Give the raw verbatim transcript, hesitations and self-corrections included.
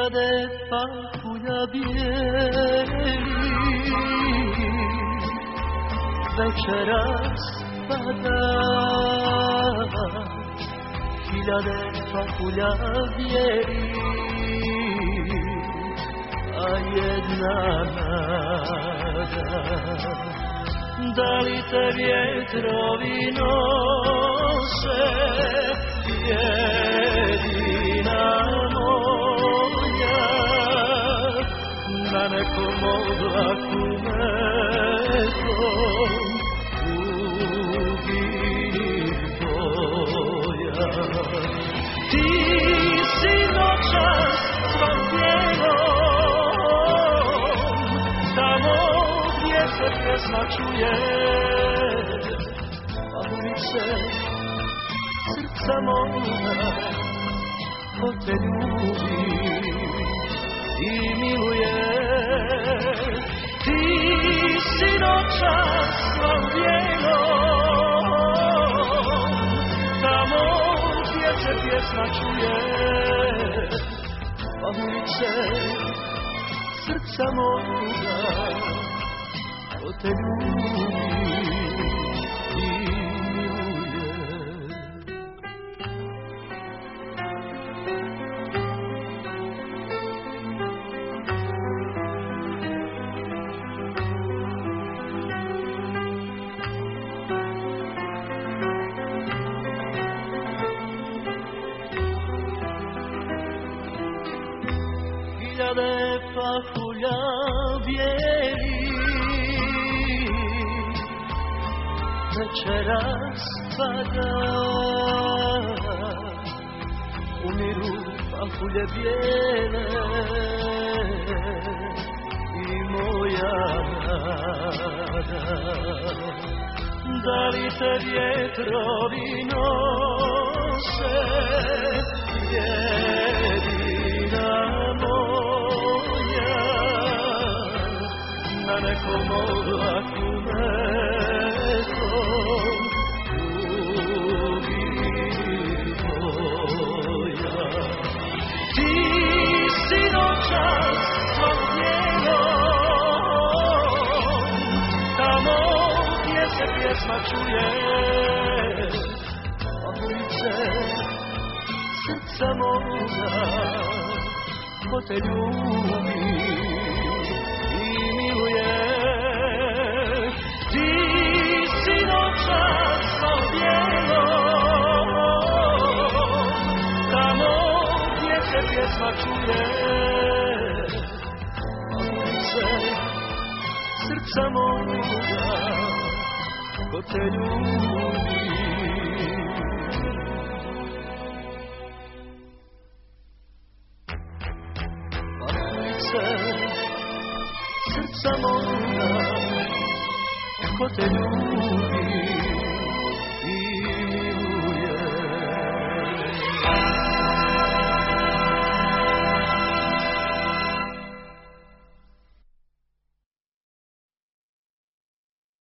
Hiljade pakulja bijeli večeras pada. Hiljade pakulja bijeli, a jedna nada. Da li te vjetrovi nose, jedina moja, na nekom oblaku metom drugih boja. Ti si noćas svom tijelom, tamo gdje se pjesma čuje, a ulice srca moja, ko te ljubi i miluje. Ti si noćas svom tijelom, tamo gdje se pjesma čuje, a ulice srca moja, ko te ljubi i miluje. Hiljade pakulja bijeli večeras pada. Umiru pakulje bijele i moja nada. Da li te vjetrovi nose, jedina moja, na nekom oblaku metom drugih boja. Ti si noćas svom tijelom, tamo gdje se pjesma čuje, a ulice srca moja, ko te ljubi i miluje. Ti si noćas svom tijelom, tamo gdje se pjesma čuje, a ulice srca moja, ko te ljubi. Srca moja, ko te ljubi